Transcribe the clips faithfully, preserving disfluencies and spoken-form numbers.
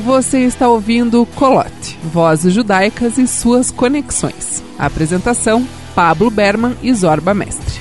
Você está ouvindo Colote, Vozes Judaicas e suas conexões. A apresentação, Pablo Berman e Zorba Mestre.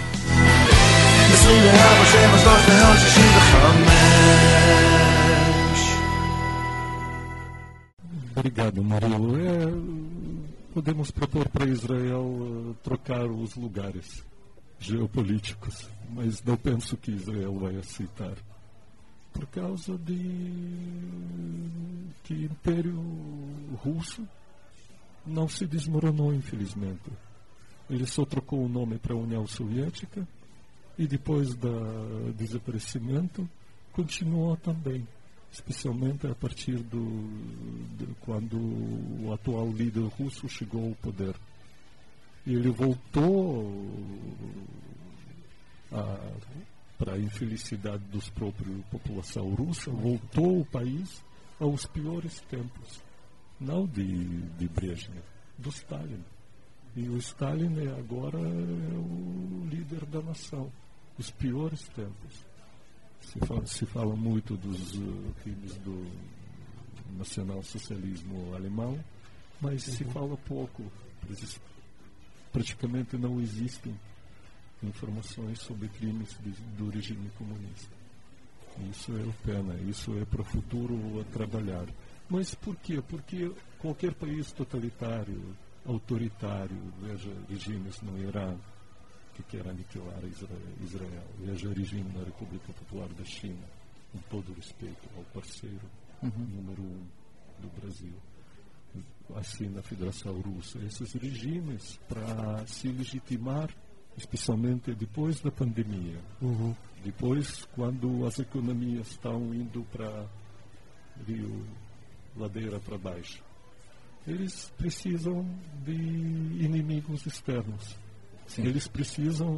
Obrigado, Murilo. É, podemos propor para Israel uh, trocar os lugares geopolíticos, mas não penso que Israel vai aceitar. Por causa de que o Império Russo não se desmoronou, infelizmente. Ele só trocou o nome para a União Soviética e depois do desaparecimento continuou também, especialmente a partir do, de quando o atual líder russo chegou ao poder. Ele voltou a para a infelicidade dos próprios população russa, voltou o país aos piores tempos, não de, de Brezhnev, do Stalin. E o Stalin é agora é o líder da nação, os piores tempos. Se fala, se fala muito dos uh, crimes do nacional-socialismo alemão, mas uhum. se fala pouco, praticamente não existem informações sobre crimes de, do regime comunista. Isso é pena, isso é para o futuro a trabalhar. Mas por quê? Porque qualquer país totalitário, autoritário, veja regimes no Irã que querem aniquilar Israel, veja o regime na República Popular da China, com todo respeito ao parceiro uhum. número um do Brasil, assim na Federação Russa. Esses regimes, para se legitimar, especialmente depois da pandemia, uhum. depois quando as economias estão indo para rio, ladeira para baixo, eles precisam de inimigos externos. Sim. Eles precisam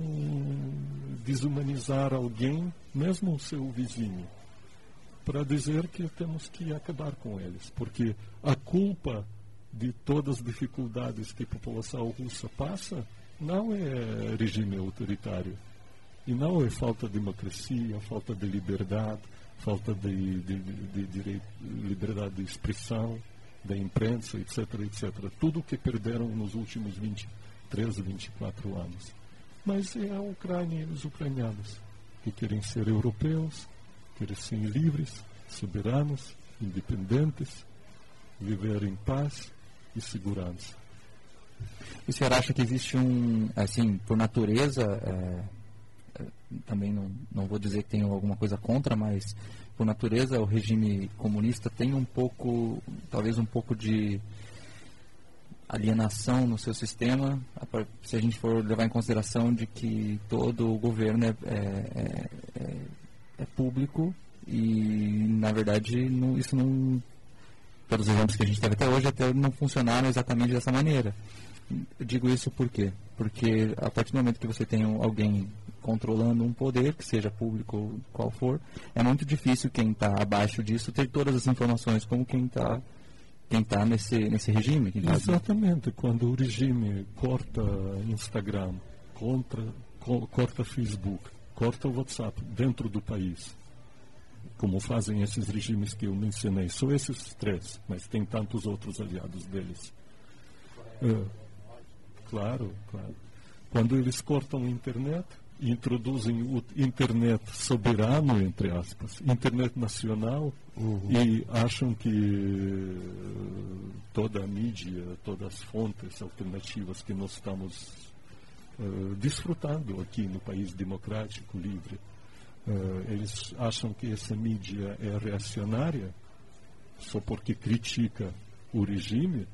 desumanizar alguém, mesmo o seu vizinho, para dizer que temos que acabar com eles, porque a culpa de todas as dificuldades que a população russa passa não é regime autoritário. E não é falta de democracia, falta de liberdade, falta de, de, de, de liberdade de expressão, da imprensa, etc, etcétera. Tudo que perderam nos últimos vinte e três, vinte e quatro anos. Mas é a Ucrânia e os ucranianos que querem ser europeus, querem ser livres, soberanos, independentes, viver em paz e segurança. E o senhor acha que existe um, assim, por natureza, é, é, também não, não vou dizer que tenho alguma coisa contra, mas por natureza o regime comunista tem um pouco, talvez um pouco de alienação no seu sistema, se a gente for levar em consideração de que todo o governo é, é, é, é público e, na verdade, não, isso não... Todos os exemplos que a gente teve até hoje até não funcionaram exatamente dessa maneira. Eu digo isso por quê? Porque a partir do momento que você tem alguém controlando um poder, que seja público ou qual for, é muito difícil quem está abaixo disso ter todas as informações como quem está quem tá nesse, nesse regime. Quem tá... Exatamente. Quando o regime corta Instagram, contra, co corta Facebook, corta o WhatsApp dentro do país, como fazem esses regimes que eu mencionei, só esses três, mas tem tantos outros aliados deles. É, claro, claro. Quando eles cortam a internet, introduzem o internet soberano, entre aspas, internet nacional, uhum. e acham que toda a mídia, todas as fontes alternativas que nós estamos uh, desfrutando aqui no país democrático, livre, Uh, eles acham que essa mídia é reacionária só porque critica o regime,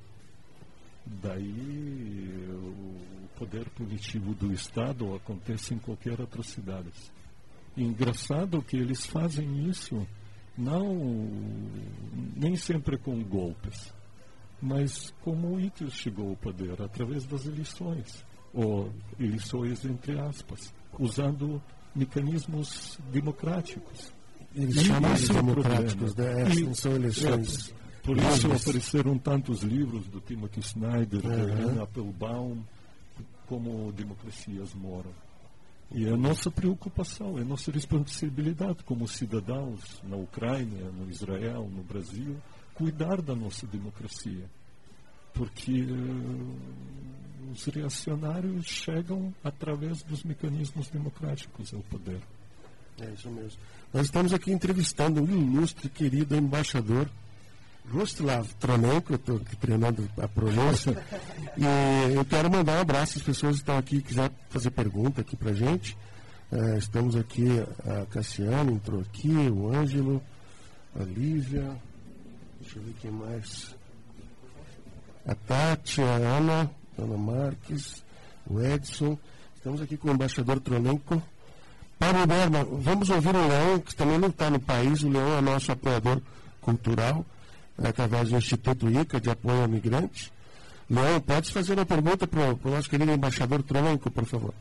daí o poder punitivo do Estado acontece em qualquer atrocidade. E engraçado que eles fazem isso não nem sempre com golpes, mas como Hitler chegou ao poder, através das eleições, ou eleições entre aspas, usando mecanismos democráticos. Eles chamam de democráticos, né? Não são eleições. É, por isso apareceram tantos livros do Timothy Snyder, uhum. da Anna Applebaum, como democracias moram. E é a nossa preocupação, é a nossa responsabilidade como cidadãos na Ucrânia, no Israel, no Brasil, cuidar da nossa democracia. Porque uh, os reacionários chegam através dos mecanismos democráticos ao poder. É isso mesmo. Nós estamos aqui entrevistando um ilustre, querido embaixador Rostislav Tronenko, eu estou aqui treinando a pronúncia, e eu quero mandar um abraço às pessoas que estão aqui, quiser fazer pergunta aqui pra gente. Uh, estamos aqui, a Cassiane entrou aqui, o Ângelo, a Lívia, deixa eu ver quem mais, a Tati, a Ana, a Ana Marques, o Edson. Estamos aqui com o embaixador Tronenko. Pablo Berman, vamos ouvir o Leão, que também não está no país. O Leão é nosso apoiador cultural, através do Instituto I C A, de apoio ao migrante. Leão, pode fazer uma pergunta para o nosso querido embaixador Tronenko, por favor.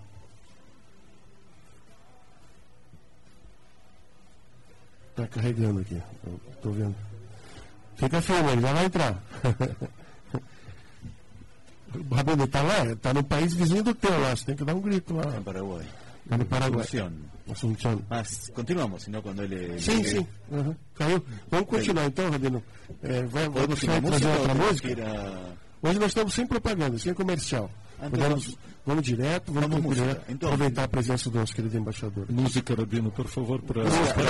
Está carregando aqui, estou vendo. Fica firme, ele já vai entrar. O Rabino está lá, está no país vizinho do teu lá, você tem que dar um grito lá. En Paraguay. No Paraguai. Asunción. Asunción. Ah, continuamos, sino quando ele... Sim, sim. Uhum. Caiu. Vamos continuar então, Rabino. É, vai, vai Podemos você vai música trazer ou outra temos música? que ir a- Hoje nós estamos sem propaganda, sem comercial. Ah, então Vamos, vamos- vamos direto, vamos, Vamos procurar música. Então- aproveitar a presença do nosso querido embaixador. Música, Rabino, por favor, para...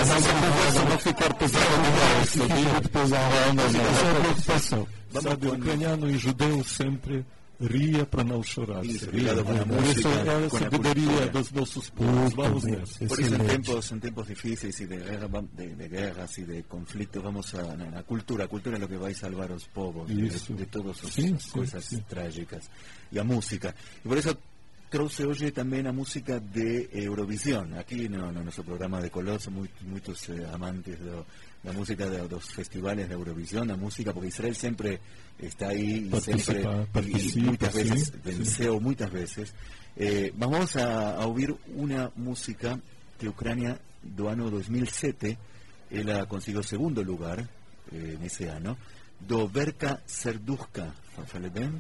Não ficar pesado, não, muito pesado. Essa é a preocupação. Sabe, o ucraniano e judeu sempre ria para não chorar. Isso, Ria. obrigado com a Essa música, é a com a sabedoria cultura. dos nossos povos. Vamos bem. nessa. Por eso en Excelente. tiempos, en tiempos difíciles y de, guerra, vam- de, de guerras y de conflictos vamos a la, la cultura. Cultura es lo que va a salvar a los povos de, Isso. de todas as Sim, sim, coisas sim. trágicas. E a música. E por eso trouxe hoje também a música de Eurovisión. Aqui no, no nosso programa de Color são muito, muitos eh, amantes do, da música de, dos festivales de Eurovisión, a música, porque Israel sempre está aí e Participa, sempre e participa, muitas vezes sim, venceu, muitas vezes. Eh, vamos a, a ouvir uma música que Ucrânia do ano dois mil e sete, ela conseguiu segundo lugar eh, nesse ano, do Verka Serduchka. Falei bem?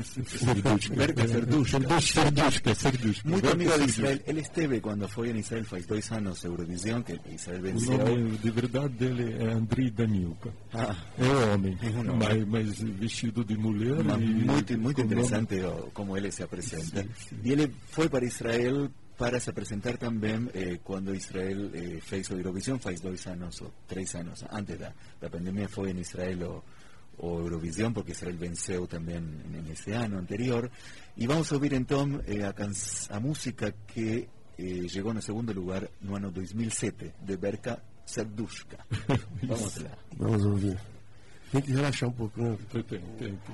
Verka Serduchka. Serduchka, Serduchka. Muito amigo de Israel. Ele esteve quando foi em Israel faz dois anos Eurovisión, que Israel O venceu. nome de verdade dele é Andriy Danilka. Ah, É homem, É um homem. mas, mas vestido de mulher. Uma- e muito muito com nome- interessante o- como ele se apresenta. Sim, sim. E ele foi para Israel para se apresentar também eh, quando Israel eh, fez o Eurovisión faz dois anos ou três anos antes da, da pandemia. Foi em Israel o, o Eurovisión, porque Israel venceu também nesse ano anterior. E vamos ouvir então eh, a, canc- a música que eh, chegou no segundo lugar no ano dois mil e sete, de Verka Serduchka. Vamos lá. Vamos ouvir. Tem que relaxar um pouco, né? Tem, tem, tem, tem.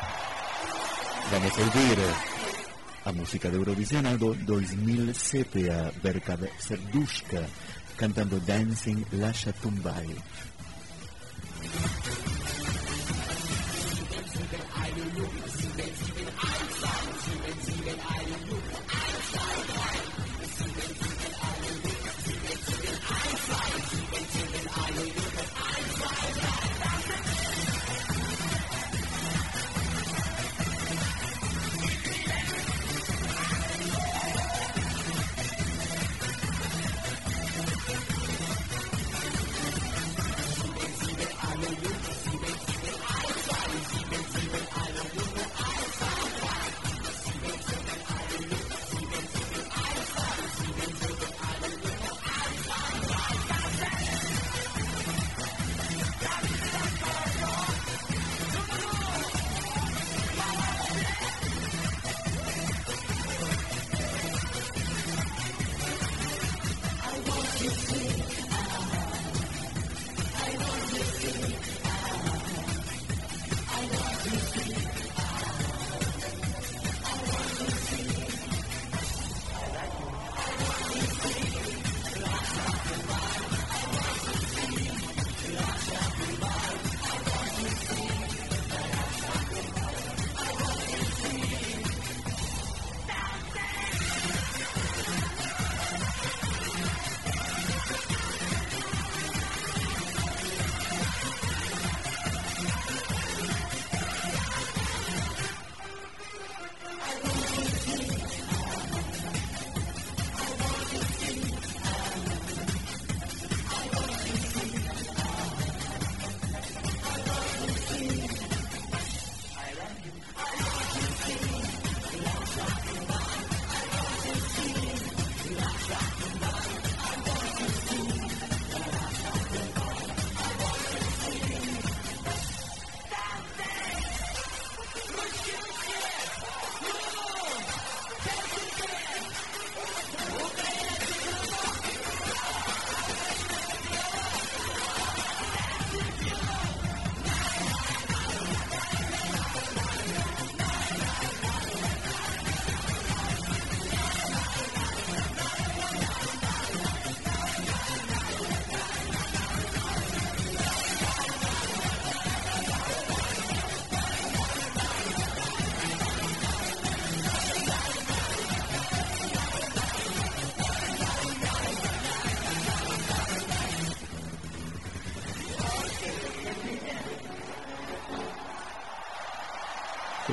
Vamos a ouvir a música de Eurovisión do dois mil e sete, a Verka Serduchka cantando Dancing Lasha Tumbai.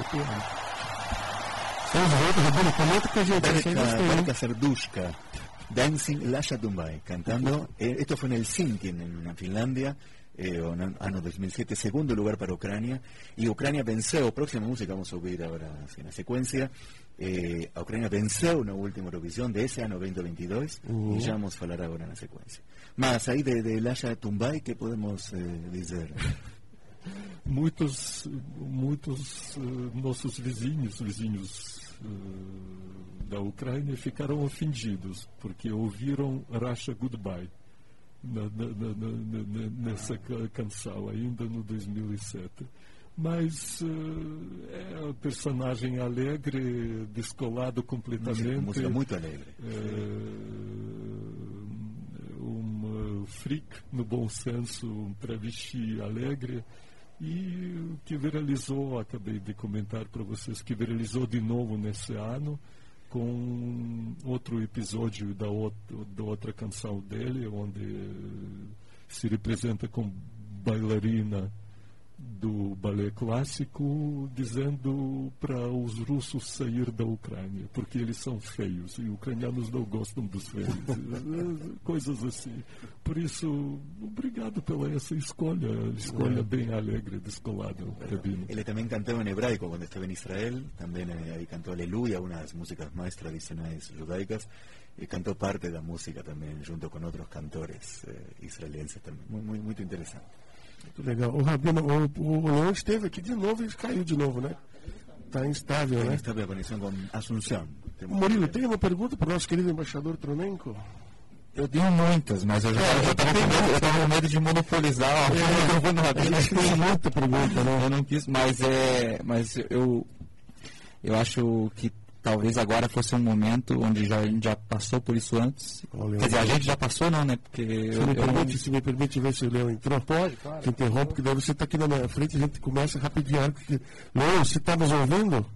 piano. Estamos juntos, Rabino, comenta com a gente. Berka Serdushka, Dancing Lasha Tumbai, cantando, eh, esto fue en Helsinki, en, en Finlandia, eh, año dos mil siete, segundo lugar para Ucrania, y Ucrania venceu, próxima música vamos a oír ahora en la secuencia, eh, a Ucrania venceu na última Eurovisión de ese año veinte veintidós, uh-huh. y ya vamos a hablar ahora en la secuencia. Más aí de, de Lasha Tumbai, ¿qué podemos eh, dizer? Muitos, muitos uh, nossos vizinhos, vizinhos uh, da Ucrânia, ficaram ofendidos porque ouviram Russia Goodbye na, na, na, na, nessa canção, ainda no dois mil e sete. Mas uh, é um personagem alegre, descolado completamente. Música muito alegre. Uh, um uh, freak, no bom senso, um travesti alegre. E o que viralizou, acabei de comentar para vocês, que viralizou de novo nesse ano, com outro episódio da, outro, da outra canção dele, onde se representa com bailarina do balé clássico, dizendo para os russos sair da Ucrânia, porque eles são feios, e ucranianos não gostam dos feios. Coisas assim. Por isso, obrigado pela essa escolha, escolha bem alegre, descolada. Ele também cantou em hebraico quando esteve em Israel, também aí cantou Aleluia, uma das músicas mais tradicionais judaicas, e cantou parte da música também, junto com outros cantores eh, israelenses também. Muito, muito interessante. Muito legal. O Rabino, o, o Leão esteve aqui de novo e caiu de novo, né? Está instável, né? Instável a conexão com Assunção. Murilo, tem uma pergunta para o nosso querido embaixador Tronenko? Eu tenho muitas, mas eu já estava com, com medo de monopolizar o microfone do Rabino. Tem muita pergunta, né? Eu não quis, mas, é, mas eu, eu acho que talvez agora fosse um momento onde já, a gente já passou por isso antes. Olha, quer dizer, a gente já passou, não, né? Porque se, eu, me permite, eu... se me permite ver se o Leão entrou. Pode, claro. Te interrompo, porque daí você está aqui na minha frente e a gente começa rapidinho. Leão, você está nos ouvindo?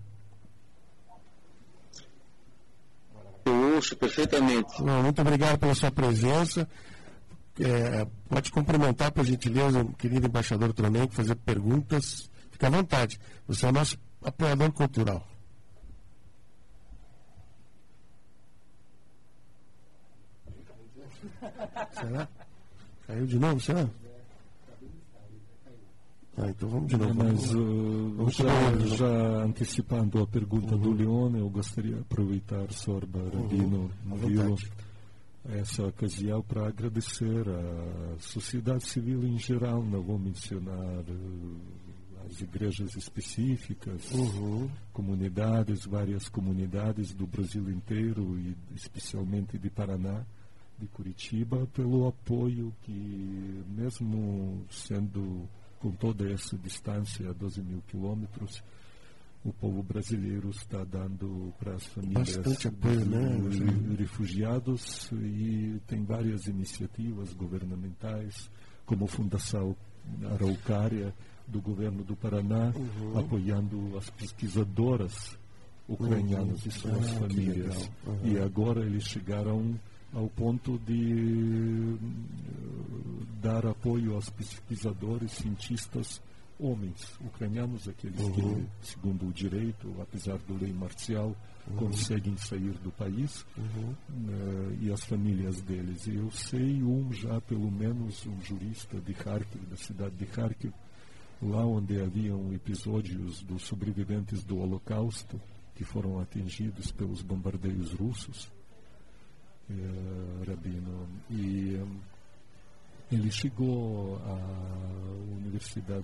Eu ouço perfeitamente. Não, muito obrigado pela sua presença. É, pode cumprimentar, por gentileza, o querido embaixador Tronenko, fazer perguntas. Fique à vontade. Você é o nosso apoiador cultural. Será? Caiu de novo, será? Ah, então vamos de novo. Mas uh, vamos já, já antecipando a pergunta uhum. do Leone, eu gostaria de aproveitar, Sorba, Rabino, Murilo, essa ocasião para agradecer à sociedade civil em geral. Não vou mencionar uh, as igrejas específicas, uhum. comunidades, várias comunidades do Brasil inteiro e especialmente de Paraná, de Curitiba, pelo apoio que, mesmo sendo com toda essa distância, a doze mil quilômetros, o povo brasileiro está dando para as famílias apoio, né? refugiados, e tem várias iniciativas governamentais, como a Fundação Araucária do governo do Paraná, uhum. apoiando as pesquisadoras ucranianas uhum. e suas ah, famílias. Uhum. E agora eles chegaram ao ponto de uh, dar apoio aos pesquisadores, cientistas, homens ucranianos, aqueles uhum. que, segundo o direito, apesar da lei marcial, uhum. conseguem sair do país, uhum. uh, e as famílias deles. Eu sei um já, pelo menos, um jurista de Kharkiv, da cidade de Kharkiv, lá onde haviam episódios dos sobreviventes do Holocausto, que foram atingidos pelos bombardeios russos, Uh, Rabino, e um, ele chegou à Universidade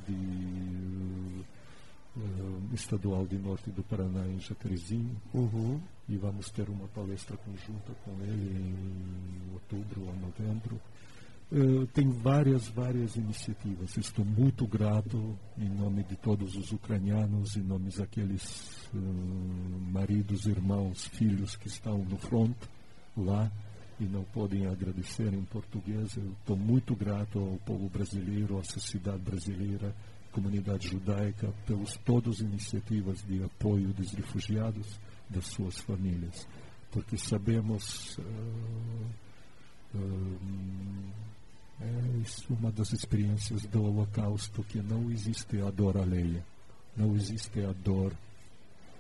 uh, Estadual de Norte do Paraná, em Jacarezinho, uhum. e vamos ter uma palestra conjunta com ele em outubro ou novembro. Uh, tem várias, várias iniciativas. Estou muito grato em nome de todos os ucranianos, em nome daqueles uh, maridos, irmãos, filhos que estão no front lá e não podem agradecer em português. Eu estou muito grato ao povo brasileiro, à sociedade brasileira, à comunidade judaica, pelas todas as iniciativas de apoio dos refugiados, das suas famílias, porque sabemos, uh, uh, é isso, uma das experiências do Holocausto, que não existe a dor alheia, não existe a dor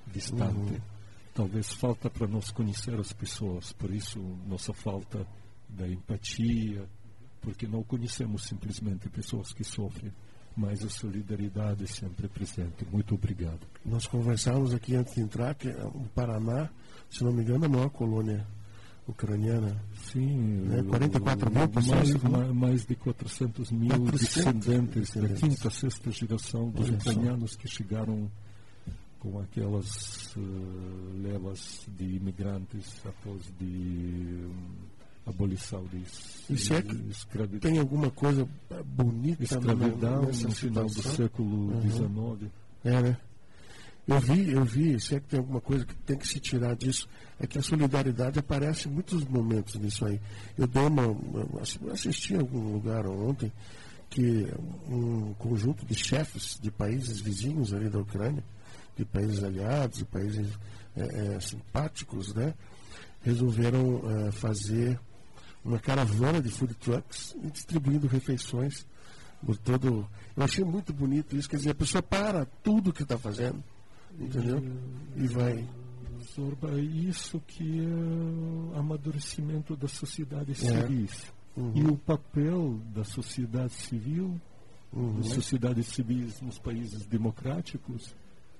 distante. Uhum. Talvez falta para nós conhecer as pessoas, por isso nossa falta da empatia, porque não conhecemos simplesmente pessoas que sofrem, mas a solidariedade é sempre presente. Muito obrigado. Nós conversávamos aqui antes de entrar que o Paraná, se não me engano, é a maior colônia ucraniana. Sim, né? quarenta e quatro mil pessoas. Mais, mais, mais de quatrocentos mil descendentes da quinta, sexta geração dos Olha ucranianos só. Que chegaram com aquelas uh, levas de imigrantes após de um, abolição de e se é que escravidão. Tem alguma coisa bonita escravidão no, nessa no final situação? do século dezenove. Uhum. É, né? Eu vi, eu vi, se é que tem alguma coisa que tem que se tirar disso, é que a solidariedade aparece em muitos momentos nisso aí. Eu dei uma, uma assisti em algum lugar ontem que um conjunto de chefes de países vizinhos ali da Ucrânia, de países aliados, de países é, é, simpáticos, né, resolveram é, fazer uma caravana de food trucks e distribuindo refeições por todo. Eu achei muito bonito isso, quer dizer, a pessoa para tudo que está fazendo, entendeu? E vai. Zorba, isso que é o amadurecimento das sociedades civis. É. Uhum. E o papel da sociedade civil, uhum. das sociedades civis nos países democráticos,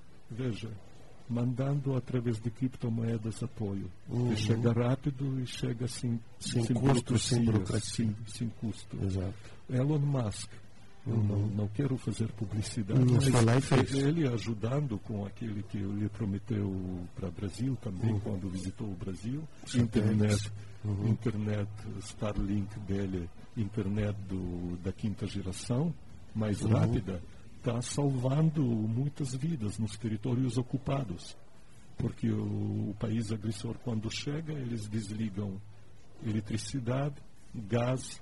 veja, mandando através de criptomoedas apoio. Uhum. Que chega rápido e chega sem, sem, sem custo, sem burocracia. Sem, sem custo. Exato. Elon Musk. Eu uhum. não, não quero fazer publicidade, uhum. mas ele ajudando com aquele que ele prometeu para o Brasil também, uhum. quando visitou o Brasil, Sim, internet, uhum. internet, Starlink dele, internet do, da quinta geração, mais uhum. rápida, está salvando muitas vidas nos territórios ocupados, porque o, o país agressor, quando chega, eles desligam eletricidade, gás,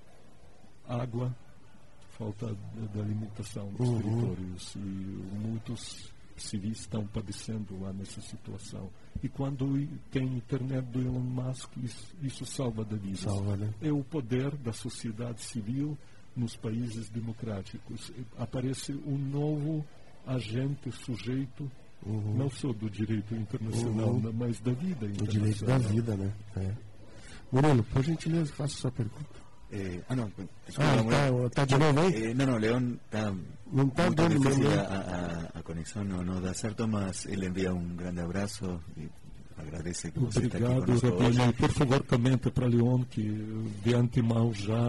água, falta da alimentação dos uhum. territórios, e muitos civis estão padecendo lá nessa situação. E quando tem internet do Elon Musk, isso, isso salva da vida. Salva, né? É o poder da sociedade civil nos países democráticos. Aparece um novo agente, sujeito, uhum. não só do direito internacional, uhum. mas da vida internacional. O direito da vida, né? É. Murilo, por gentileza, faça a sua pergunta. Eh, ah, no, ah, está, está de novo aí? Eh, no, no, León está não está dando difícil a, a, a conexão, não, não dá certo, mas ele envia um grande abraço e agradece que você está aqui conosco hoje. Por favor, comenta para Leon que de antemão já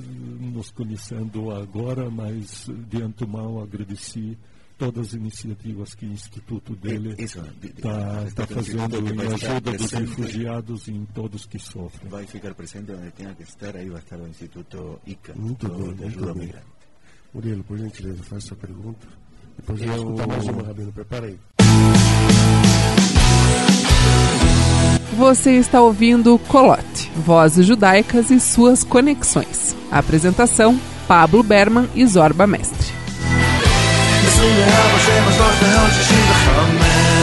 nos conhecendo agora, mas de antemão agradeci todas as iniciativas que o Instituto dele está fazendo em ajuda dos refugiados e em todos que sofrem. Vai ficar presente onde tenha que estar, aí vai estar o Instituto I C A, muito bem, de ajuda ao migrante. Murilo, por gentileza, faça a pergunta. Depois eu vou escutar mais uma, Rabino. Prepara aí. Você está ouvindo Colote, Vozes Judaicas e suas conexões. Apresentação, Pablo Berman e Zorba Mestre. עשרים וארבע שבע שלושת מאות שישים וחמש